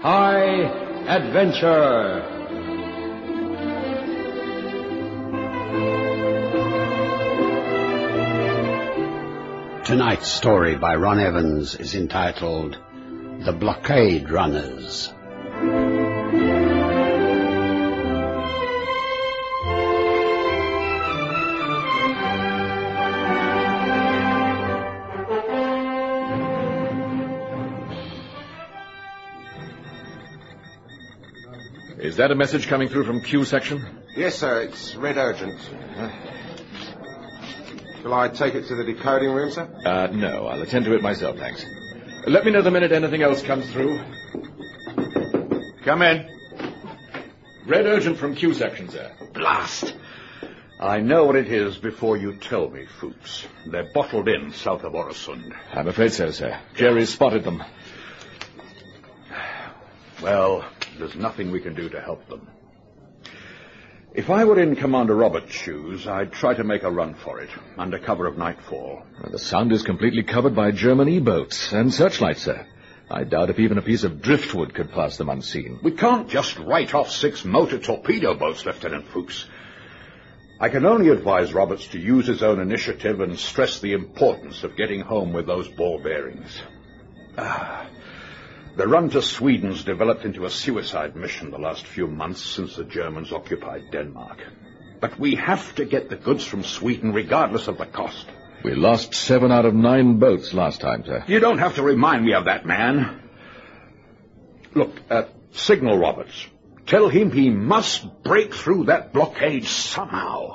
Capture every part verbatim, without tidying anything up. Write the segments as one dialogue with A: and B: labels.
A: High Adventure.
B: Tonight's story by Ron Evans is entitled The Blockade Runners.
C: Is that a message coming through from Q section?
D: Yes, sir. It's red urgent. Uh, shall I take it to the decoding room, sir?
C: Uh, no, I'll attend to it myself, thanks. Let me know the minute anything else comes through. Come in. Red urgent from Q section, sir.
E: Blast! I know what it is before you tell me, Fuchs. They're bottled in south of Oresund.
C: I'm afraid so, sir. Jerry's spotted them.
E: Well, there's nothing we can do to help them. If I were in Commander Roberts' shoes, I'd try to make a run for it, under cover of nightfall.
C: Well, the sound is completely covered by German E-boats and searchlights, sir. I doubt if even a piece of driftwood could pass them unseen.
E: We can't just write off six motor torpedo boats, Lieutenant Fuchs. I can only advise Roberts to use his own initiative and stress the importance of getting home with those ball bearings. Ah... The run to Sweden's developed into a suicide mission the last few months since the Germans occupied Denmark. But we have to get the goods from Sweden regardless of the cost.
C: We lost seven out of nine boats last time, sir.
E: You don't have to remind me of that, man. Look, uh, signal Roberts. Tell him he must break through that blockade somehow.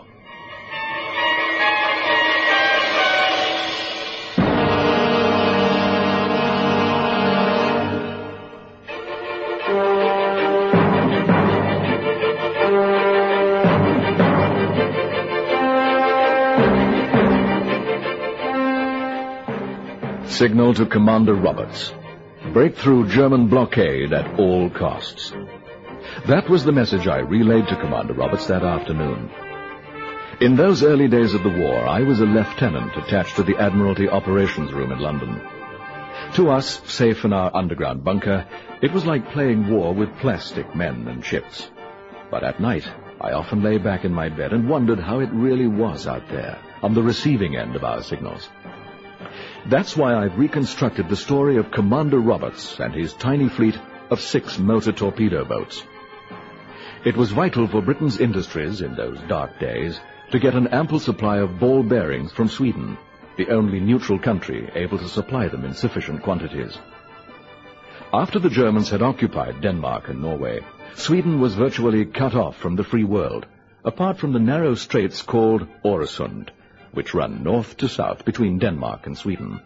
C: Signal to Commander Roberts. Break through German blockade at all costs. That was the message I relayed to Commander Roberts that afternoon. In those early days of the war, I was a lieutenant attached to the Admiralty Operations Room in London. To us, safe in our underground bunker, it was like playing war with plastic men and ships. But at night, I often lay back in my bed and wondered how it really was out there, on the receiving end of our signals. That's why I've reconstructed the story of Commander Roberts and his tiny fleet of six motor torpedo boats. It was vital for Britain's industries in those dark days to get an ample supply of ball bearings from Sweden, the only neutral country able to supply them in sufficient quantities. After the Germans had occupied Denmark and Norway, Sweden was virtually cut off from the free world, apart from the narrow straits called Oresund, which run north to south between Denmark and Sweden.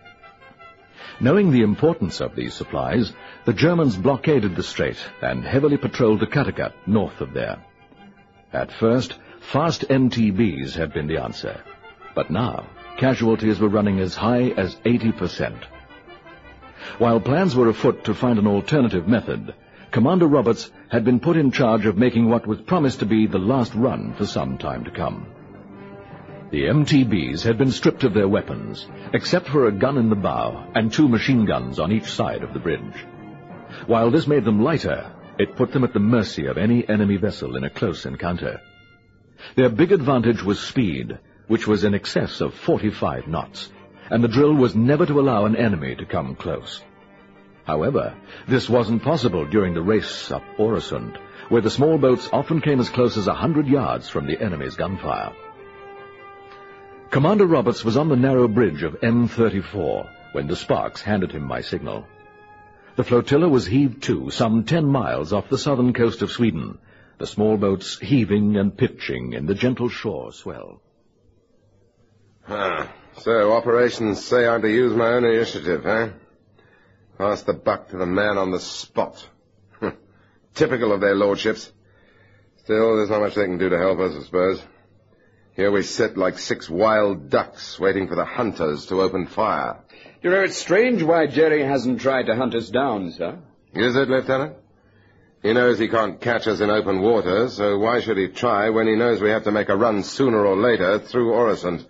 C: Knowing the importance of these supplies, the Germans blockaded the strait and heavily patrolled the Kattegat north of there. At first, fast M T Bs had been the answer, but now casualties were running as high as eighty percent. While plans were afoot to find an alternative method, Commander Roberts had been put in charge of making what was promised to be the last run for some time to come. The M T Bs had been stripped of their weapons, except for a gun in the bow and two machine guns on each side of the bridge. While this made them lighter, it put them at the mercy of any enemy vessel in a close encounter. Their big advantage was speed, which was in excess of forty-five knots, and the drill was never to allow an enemy to come close. However, this wasn't possible during the race up Oresund, where the small boats often came as close as a hundred yards from the enemy's gunfire. Commander Roberts was on the narrow bridge of M thirty-four when the Sparks handed him my signal. The flotilla was heaved to some ten miles off the southern coast of Sweden, the small boats heaving and pitching in the gentle shore swell.
D: Ah, so operations say I'm to use my own initiative, eh? Pass the buck to the man on the spot. Typical of their lordships. Still, there's not much they can do to help us, I suppose. Here we sit like six wild ducks, waiting for the hunters to open fire.
A: You know, it's strange why Jerry hasn't tried to hunt us down, sir.
D: Is it, Lieutenant? He knows he can't catch us in open water, so why should he try when he knows we have to make a run sooner or later through Oresund?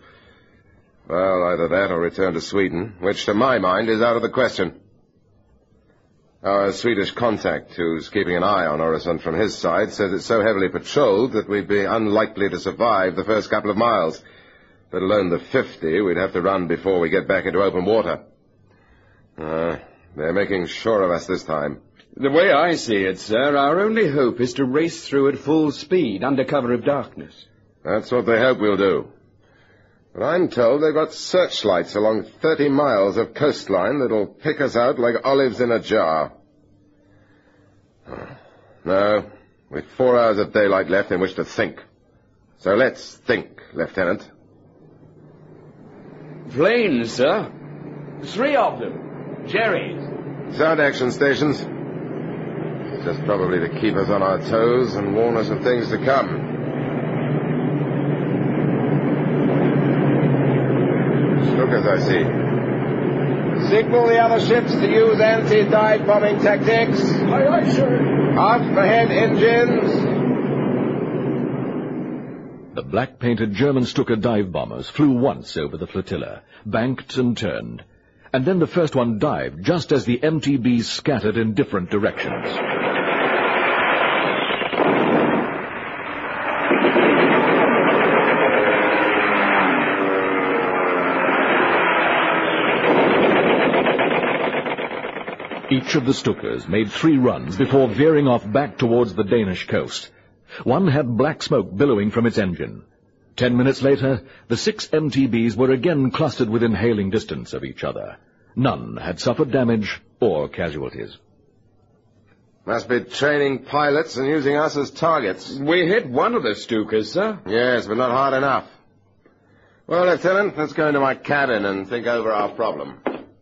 D: Well, either that or return to Sweden, which to my mind is out of the question. Our Swedish contact, who's keeping an eye on Öresund from his side, says it's so heavily patrolled that we'd be unlikely to survive the first couple of miles. Let alone the fifty we'd have to run before we get back into open water. Uh, they're making sure of us this time.
A: The way I see it, sir, our only hope is to race through at full speed under cover of darkness.
D: That's what they hope we'll do. But I'm told they've got searchlights along thirty miles of coastline that'll pick us out like olives in a jar. No, we've four hours of daylight left in which to think. So let's think, Lieutenant.
A: Planes, sir. Three of them. Jerry's.
D: Sound action stations. Just probably to keep us on our toes and warn us of things to come. Lookers, I see. Signal the other ships to use anti-dive bombing tactics.
A: Aye, aye, sir.
D: Off ahead, engines.
C: The black-painted German Stuka dive bombers flew once over the flotilla, banked and turned, and then the first one dived just as the M T Bs scattered in different directions. Each of the Stukas made three runs before veering off back towards the Danish coast. One had black smoke billowing from its engine. Ten minutes later, the six M T Bs were again clustered within hailing distance of each other. None had suffered damage or casualties.
D: Must be training pilots and using us as targets.
A: We hit one of the Stukas, sir.
D: Yes, but not hard enough. Well, Lieutenant, let's go into my cabin and think over our problem.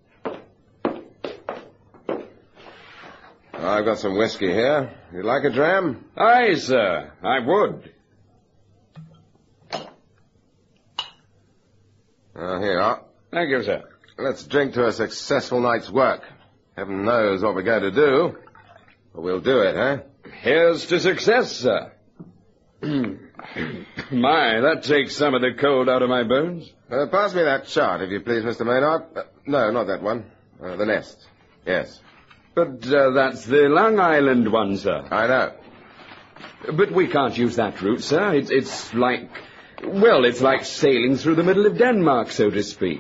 D: I've got some whiskey here. You'd like a dram?
A: Aye, sir. I would.
D: Uh, here you are.
A: Thank you, sir.
D: Let's drink to a successful night's work. Heaven knows what we're going to do. But we'll do it, eh?
A: Here's to success, sir. My, that takes some of the cold out of my bones.
D: Uh, pass me that chart, if you please, Mister Maynard. Uh, no, not that one. Uh, the nest. Yes.
A: But uh, that's the Long Island one, sir.
D: I know.
A: But we can't use that route, sir. It's, it's like... Well, it's like sailing through the middle of Denmark, so to speak.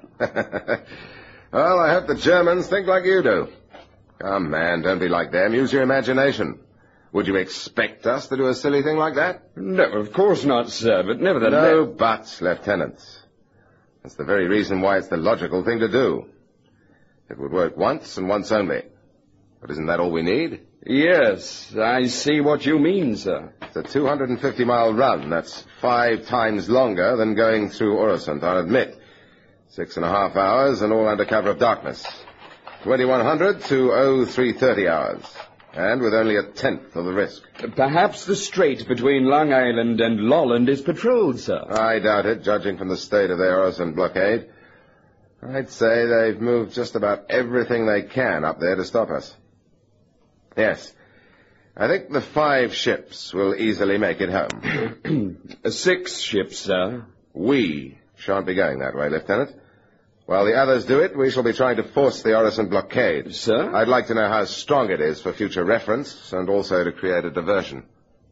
D: Well, I hope the Germans think like you do. Come, man, don't be like them. Use your imagination. Would you expect us to do a silly thing like that?
A: No, of course not, sir, but nevertheless...
D: No buts, Lieutenant. That's the very reason why it's the logical thing to do. It would work once and once only. But isn't that all we need?
A: Yes, I see what you mean, sir.
D: It's a two hundred fifty mile run. That's five times longer than going through Öresund, I'll admit. Six and a half hours and all under cover of darkness. twenty-one hundred to oh three thirty hours. And with only a tenth of the risk.
A: Perhaps the strait between Long Island and Lolland is patrolled, sir.
D: I doubt it, judging from the state of their Öresund blockade. I'd say they've moved just about everything they can up there to stop us. Yes. I think the five ships will easily make it home.
A: Six ships, sir.
D: We shan't be going that way, Lieutenant. While the others do it, we shall be trying to force the Öresund blockade.
A: Sir?
D: I'd like to know how strong it is for future reference, and also to create a diversion.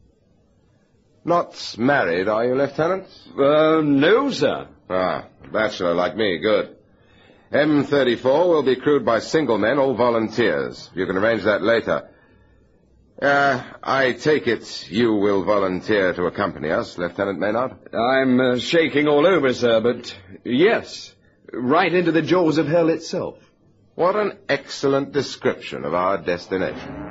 D: Not married, are you, Lieutenant?
A: Uh, no, sir.
D: Ah, a bachelor like me, good. M thirty-four will be crewed by single men, all volunteers. You can arrange that later. Uh, I take it you will volunteer to accompany us, Lieutenant Maynard?
A: I'm uh, shaking all over, sir, but yes, right into the jaws of hell itself.
D: What an excellent description of our destination.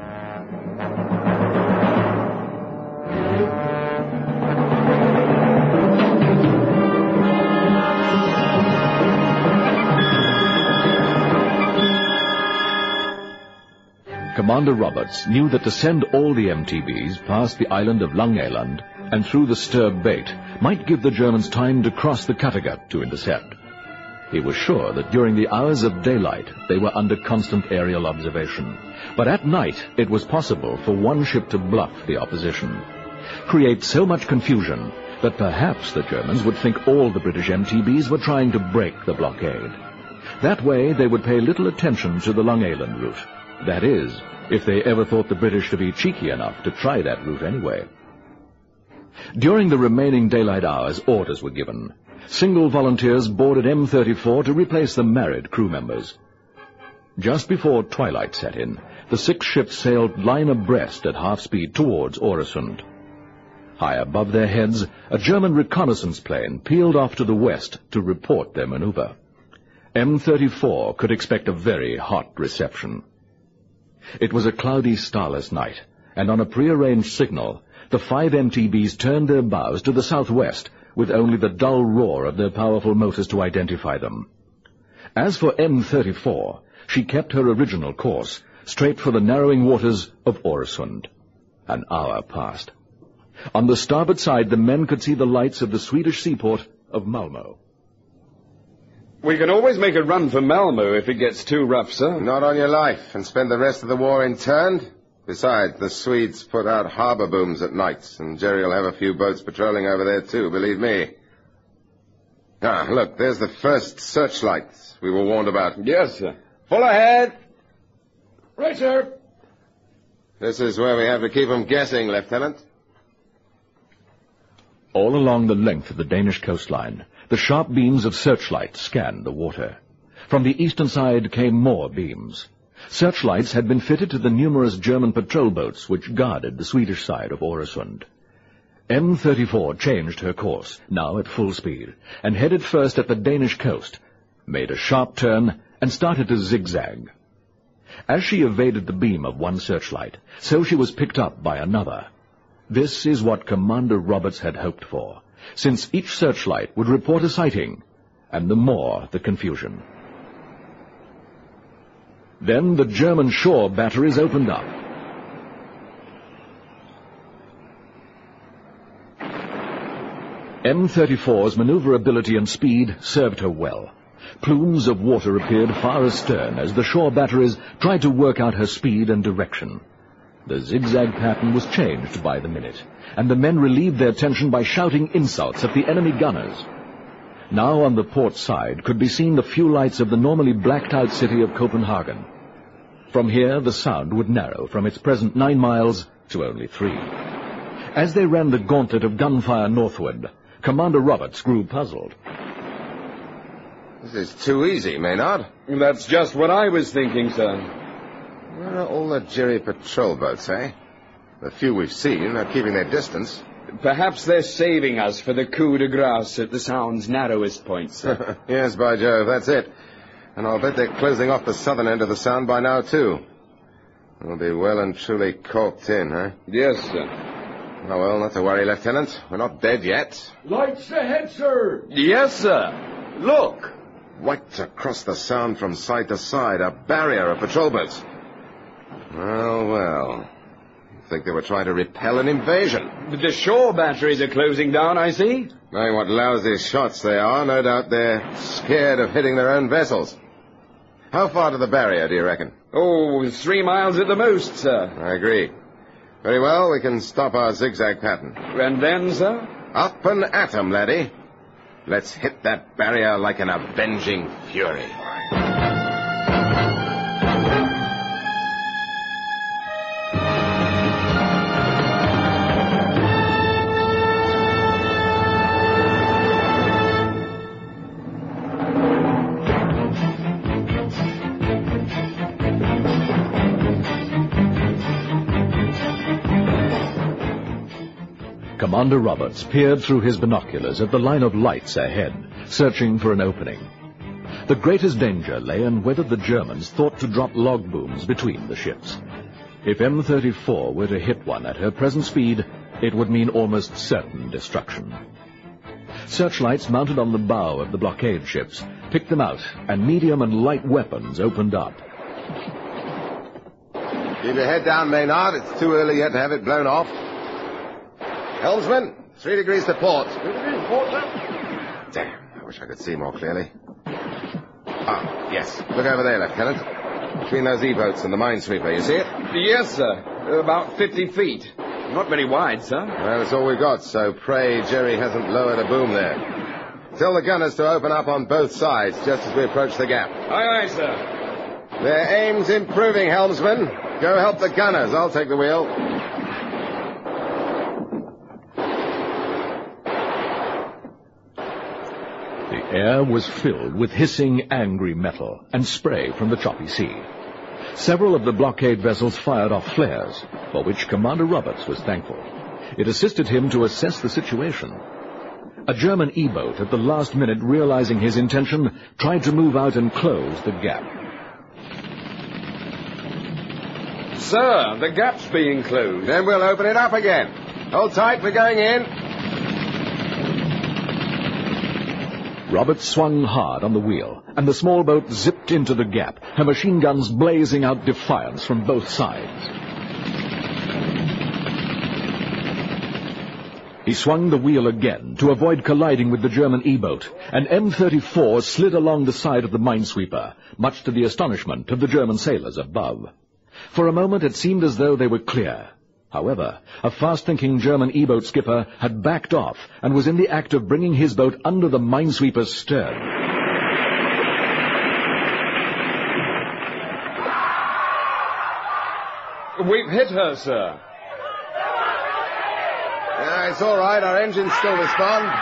C: Commander Roberts knew that to send all the M T Bs past the island of Langeland and through the Sturb Bait might give the Germans time to cross the Kattegat to intercept. He was sure that during the hours of daylight they were under constant aerial observation. But at night it was possible for one ship to bluff the opposition, create so much confusion that perhaps the Germans would think all the British M T Bs were trying to break the blockade. That way they would pay little attention to the Long Island route. That is, if they ever thought the British to be cheeky enough to try that route anyway. During the remaining daylight hours, orders were given. Single volunteers boarded M thirty-four to replace the married crew members. Just before twilight set in, the six ships sailed line abreast at half speed towards Oresund. High above their heads, a German reconnaissance plane peeled off to the west to report their maneuver. M thirty-four could expect a very hot reception. It was a cloudy, starless night, and on a prearranged signal, the five M T Bs turned their bows to the southwest, with only the dull roar of their powerful motors to identify them. As for M thirty-four, she kept her original course, straight for the narrowing waters of Oresund. An hour passed. On the starboard side, the men could see the lights of the Swedish seaport of Malmö.
A: We can always make a run for Malmö if it gets too rough, sir.
D: Not on your life, and spend the rest of the war interned? Besides, the Swedes put out harbour booms at nights, and Jerry will have a few boats patrolling over there too, believe me. Ah, look, there's the first searchlights we were warned about.
A: Yes, sir.
D: Full ahead!
E: Right, sir.
D: This is where we have to keep them guessing, Lieutenant.
C: All along the length of the Danish coastline, the sharp beams of searchlights scanned the water. From the eastern side came more beams. Searchlights had been fitted to the numerous German patrol boats which guarded the Swedish side of Oresund. M thirty-four changed her course, now at full speed, and headed first at the Danish coast, made a sharp turn, and started to zigzag. As she evaded the beam of one searchlight, so she was picked up by another. This is what Commander Roberts had hoped for, since each searchlight would report a sighting, and the more the confusion. Then the German shore batteries opened up. M thirty-four's maneuverability and speed served her well. Plumes of water appeared far astern as the shore batteries tried to work out her speed and direction. The zigzag pattern was changed by the minute, and the men relieved their tension by shouting insults at the enemy gunners. Now on the port side could be seen the few lights of the normally blacked-out city of Copenhagen. From here the sound would narrow from its present nine miles to only three. As they ran the gauntlet of gunfire northward, Commander Roberts grew puzzled.
D: This is too easy, Maynard.
A: That's just what I was thinking, sir.
D: Where are all the Jerry patrol boats, eh? The few we've seen are keeping their distance.
A: Perhaps they're saving us for the coup de grace at the Sound's narrowest point, sir.
D: Yes, by Jove, that's it. And I'll bet they're closing off the southern end of the Sound by now, too. We'll be well and truly corked in, huh?
A: Yes, sir.
D: Oh, well, not to worry, Lieutenant. We're not dead yet.
E: Lights ahead, sir.
A: Yes, sir. Look.
D: White across the Sound from side to side, a barrier of patrol boats. Well, well. You'd think they were trying to repel an invasion.
A: The shore batteries are closing down, I see.
D: Knowing what lousy shots they are, no doubt they're scared of hitting their own vessels. How far to the barrier, do you reckon?
A: Oh, three miles at the most, sir.
D: I agree. Very well, we can stop our zigzag pattern.
A: And then, sir?
D: Up and at 'em, laddie. Let's hit that barrier like an avenging fury.
C: Commander Roberts peered through his binoculars at the line of lights ahead, searching for an opening. The greatest danger lay in whether the Germans thought to drop log booms between the ships. If M thirty-four were to hit one at her present speed, it would mean almost certain destruction. Searchlights mounted on the bow of the blockade ships picked them out, and medium and light weapons opened up.
D: Keep your head down, Maynard. It's too early yet to have it blown off. Helmsman, three degrees to port. Three degrees to port, sir. Damn, I wish I could see more clearly. Ah, yes. Look over there, Lieutenant. Between those E-boats and the minesweeper, you see it?
A: Yes, sir. About fifty feet. Not very wide, sir.
D: Well, that's all we've got, so pray Jerry hasn't lowered a boom there. Tell the gunners to open up on both sides just as we approach the gap.
A: Aye, aye, sir.
D: Their aim's improving, helmsman. Go help the gunners. I'll take the wheel.
C: The air was filled with hissing, angry metal and spray from the choppy sea. Several of the blockade vessels fired off flares, for which Commander Roberts was thankful. It assisted him to assess the situation. A German E-boat, at the last minute realizing his intention, tried to move out and close the gap.
A: Sir, the gap's being closed.
D: Then we'll open it up again. Hold tight, we're going in.
C: Roberts swung hard on the wheel, and the small boat zipped into the gap, her machine guns blazing out defiance from both sides. He swung the wheel again to avoid colliding with the German E-boat, and M thirty-four slid along the side of the minesweeper, much to the astonishment of the German sailors above. For a moment it seemed as though they were clear. However, a fast-thinking German E-boat skipper had backed off and was in the act of bringing his boat under the minesweeper's stern.
A: We've hit her, sir.
D: Yeah, it's all right. Our engines still respond.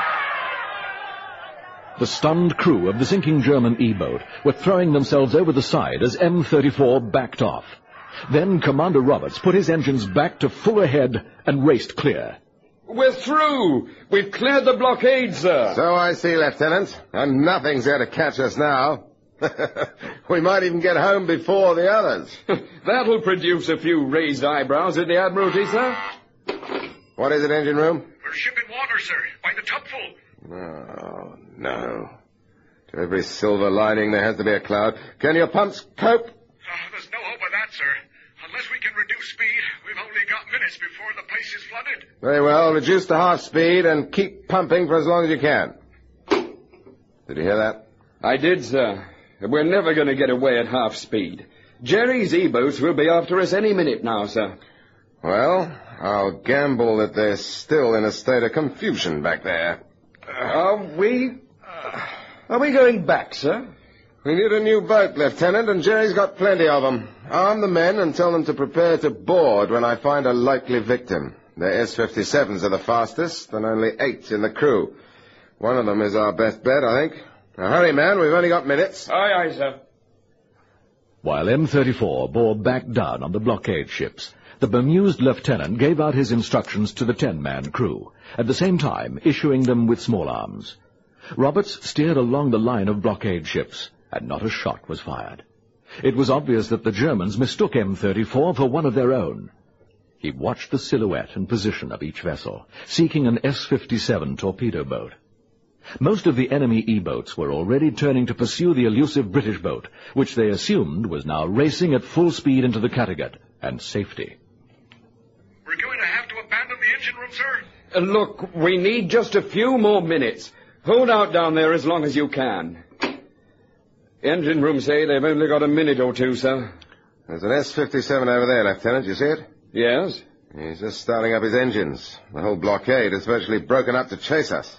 C: The stunned crew of the sinking German E-boat were throwing themselves over the side as M thirty-four backed off. Then Commander Roberts put his engines back to full ahead and raced clear.
A: We're through. We've cleared the blockade, sir.
D: So I see, Lieutenant. And nothing's there to catch us now. We might even get home before the others.
A: That'll produce a few raised eyebrows at the Admiralty, sir.
D: What is it, engine room?
F: We're shipping water, sir, by the tubful.
D: Oh, no. To every silver lining there has to be a cloud. Can your pumps cope?
F: Uh, there's no hope of that, sir. Unless we can reduce speed, we've only got minutes before the place is flooded.
D: Very well. Reduce to half speed and keep pumping for as long as you can. Did you hear that?
A: I did, sir. We're never going to get away at half speed. Jerry's E-boats will be after us any minute now, sir.
D: Well, I'll gamble that they're still in a state of confusion back there.
A: Are we... Are we going back, sir?
D: We need a new boat, Lieutenant, and Jerry's got plenty of them. Arm the men and tell them to prepare to board when I find a likely victim. Their S fifty-sevens are the fastest, and only eight in the crew. One of them is our best bet, I think. Now, hurry, man, we've only got minutes.
A: Aye, aye, sir.
C: While M thirty-four bore back down on the blockade ships, the bemused lieutenant gave out his instructions to the ten-man crew, at the same time issuing them with small arms. Roberts steered along the line of blockade ships, and not a shot was fired. It was obvious that the Germans mistook M thirty-four for one of their own. He watched the silhouette and position of each vessel, seeking an S fifty-seven torpedo boat. Most of the enemy E-boats were already turning to pursue the elusive British boat, which they assumed was now racing at full speed into the Kattegat and safety.
F: We're going to have to abandon the engine room, sir.
A: Uh, look, we need just a few more minutes. Hold out down there as long as you can. Engine room say they've only got a minute or two, sir.
D: There's an S fifty-seven over there, Lieutenant. You see it?
A: Yes?
D: He's just starting up his engines. The whole blockade is virtually broken up to chase us.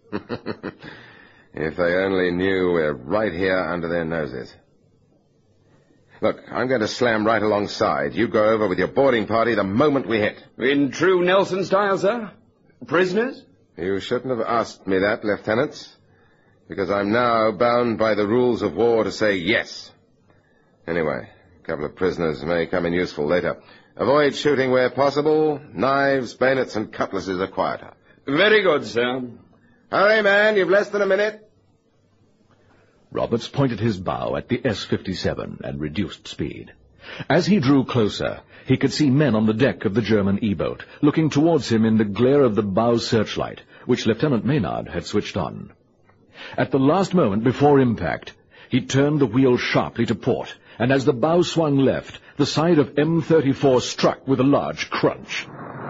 D: If they only knew we're right here under their noses. Look, I'm going to slam right alongside. You go over with your boarding party the moment we hit.
A: In true Nelson style, sir? Prisoners?
D: You shouldn't have asked me that, Lieutenant, because I'm now bound by the rules of war to say yes. Anyway, a couple of prisoners may come in useful later. Avoid shooting where possible. Knives, bayonets, and cutlasses are quieter.
A: Very good, sir.
D: Hurry, man, you've less than a minute.
C: Roberts pointed his bow at the S fifty-seven and reduced speed. As he drew closer, he could see men on the deck of the German E-boat, looking towards him in the glare of the bow searchlight, which Lieutenant Maynard had switched on. At the last moment before impact, he turned the wheel sharply to port, and as the bow swung left, the side of M thirty-four struck with a large crunch.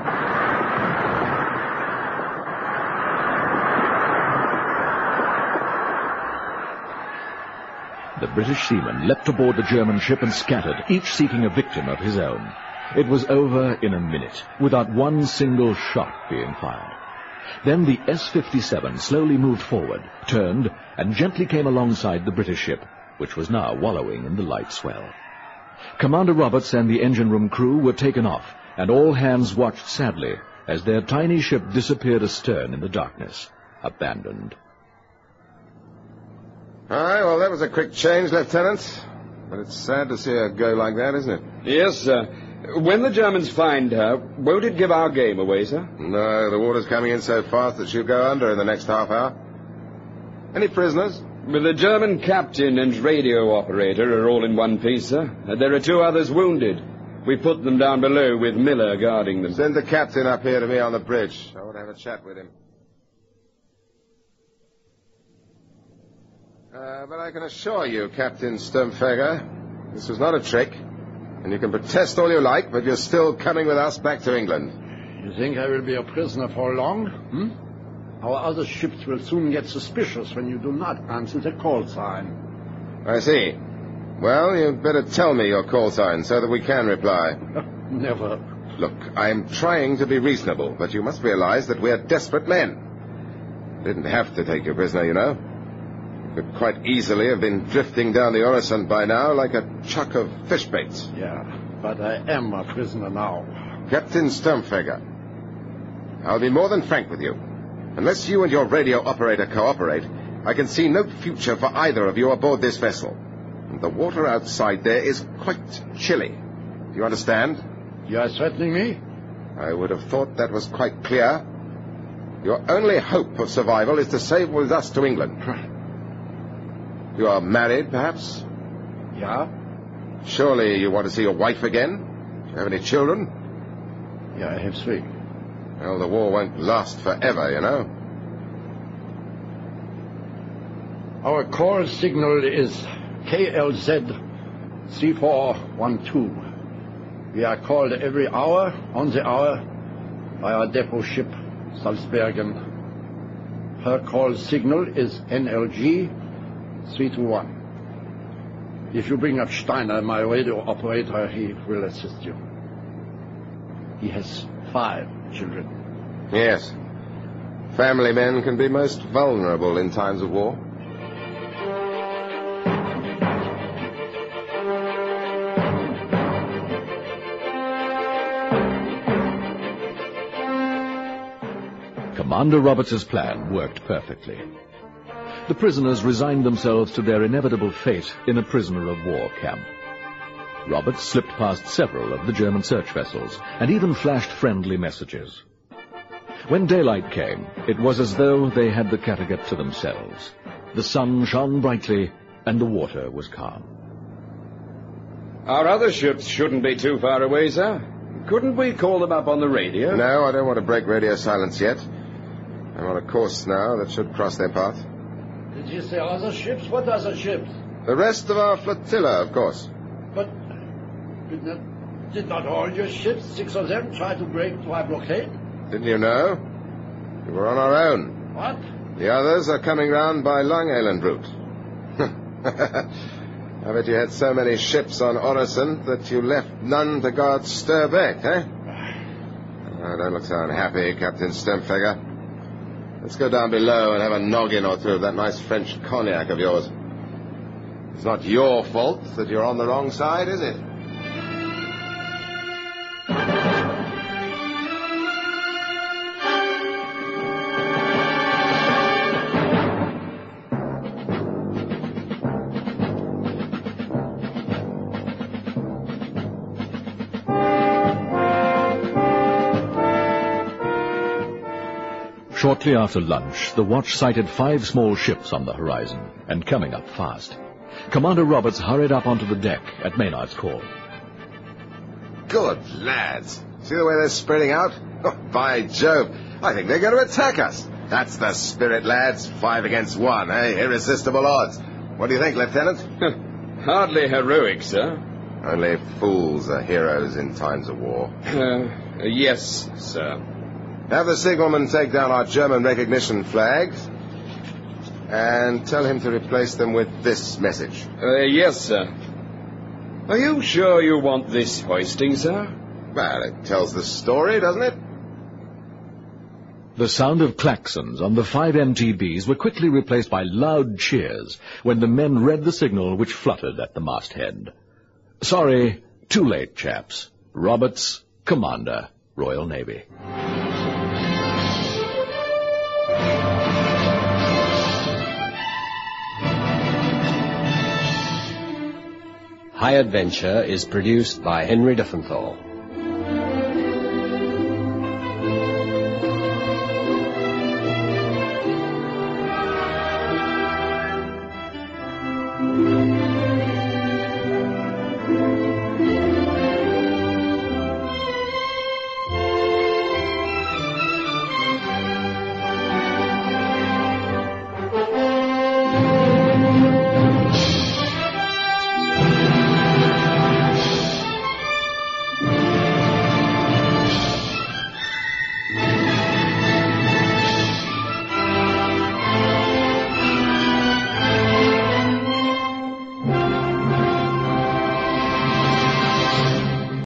C: The British seamen leapt aboard the German ship and scattered, each seeking a victim of his own. It was over in a minute, without one single shot being fired. Then the S fifty-seven slowly moved forward, turned, and gently came alongside the British ship, which was now wallowing in the light swell. Commander Roberts and the engine room crew were taken off, and all hands watched sadly as their tiny ship disappeared astern in the darkness, abandoned.
D: All right, well, that was a quick change, Lieutenant. But it's sad to see her go like that, isn't it?
A: Yes, sir. When the Germans find her, won't it give our game away, sir?
D: No, the water's coming in so fast that she'll go under in the next half hour. Any prisoners?
A: Well, the German captain and radio operator are all in one piece, sir. And there are two others wounded. We put them down below with Miller guarding them.
D: Send the captain up here to me on the bridge. I want to have a chat with him. Uh, but I can assure you, Captain Sturmfeger, this was not a trick. And you can protest all you like, but you're still coming with us back to England.
B: You think I will be a prisoner for long? Hmm? Our other ships will soon get suspicious when you do not answer the call sign.
D: I see. Well, you'd better tell me your call sign so that we can reply.
B: Never.
D: Look, I'm trying to be reasonable, but you must realize that we're desperate men. Didn't have to take you prisoner, you know. Could quite easily have been drifting down the Oresund by now like a chuck of fish baits.
B: Yeah, but I am a prisoner now.
D: Captain Sturmfeger, I'll be more than frank with you. Unless you and your radio operator cooperate, I can see no future for either of you aboard this vessel. And the water outside there is quite chilly. Do you understand?
B: You are threatening me?
D: I would have thought that was quite clear. Your only hope of survival is to sail with us to England. You are married, perhaps?
B: Yeah.
D: Surely you want to see your wife again? Do you have any children?
B: Yeah, I have three.
D: Well, the war won't last forever, you know.
B: Our call signal is K L Z three four one two. We are called every hour, on the hour, by our depot ship, Salzbergen. Her call signal is N L G three two one. If you bring up Steiner, my radio operator, he will assist you. He has five children.
D: Yes. Family men can be most vulnerable in times of war.
C: Commander Roberts' plan worked perfectly. The prisoners resigned themselves to their inevitable fate in a prisoner-of-war camp. Roberts slipped past several of the German search vessels and even flashed friendly messages. When daylight came, it was as though they had the Kattegat to themselves. The sun shone brightly and the water was calm.
A: Our other ships shouldn't be too far away, sir. Couldn't we call them up on the radio?
D: No, I don't want to break radio silence yet. I'm on a course now that should cross their path.
B: Did you say other ships? What other ships?
D: The rest of our flotilla, of course.
B: But did not, did not all your ships, six of them, try to break through our blockade?
D: Didn't you know? We were on our own.
B: What?
D: The others are coming round by Long-Island route. I bet you had so many ships on Oresund that you left none to guard Sturbeck, eh? Oh, don't look so unhappy, Captain Sturmfeger. Let's go down below and have a noggin or two of that nice French cognac of yours. It's not your fault that you're on the wrong side, is it?
C: Shortly after lunch, the watch sighted five small ships on the horizon and coming up fast. Commander Roberts hurried up onto the deck at Maynard's call.
D: Good lads. See the way they're spreading out? Oh, by Jove, I think they're going to attack us. That's the spirit, lads. Five against one, eh? Irresistible odds. What do you think, Lieutenant?
A: Hardly heroic, sir.
D: Only fools are heroes in times of war.
A: Uh, yes, sir.
D: Have the signalman take down our German recognition flags and tell him to replace them with this message.
A: Uh, yes, sir. Are you sure you want this hoisting, sir?
D: Well, it tells the story, doesn't it?
C: The sound of klaxons on the five M T Bs were quickly replaced by loud cheers when the men read the signal which fluttered at the masthead. Sorry, too late, chaps. Roberts, Commander, Royal Navy.
G: High Adventure is produced by Henry Duffenthal.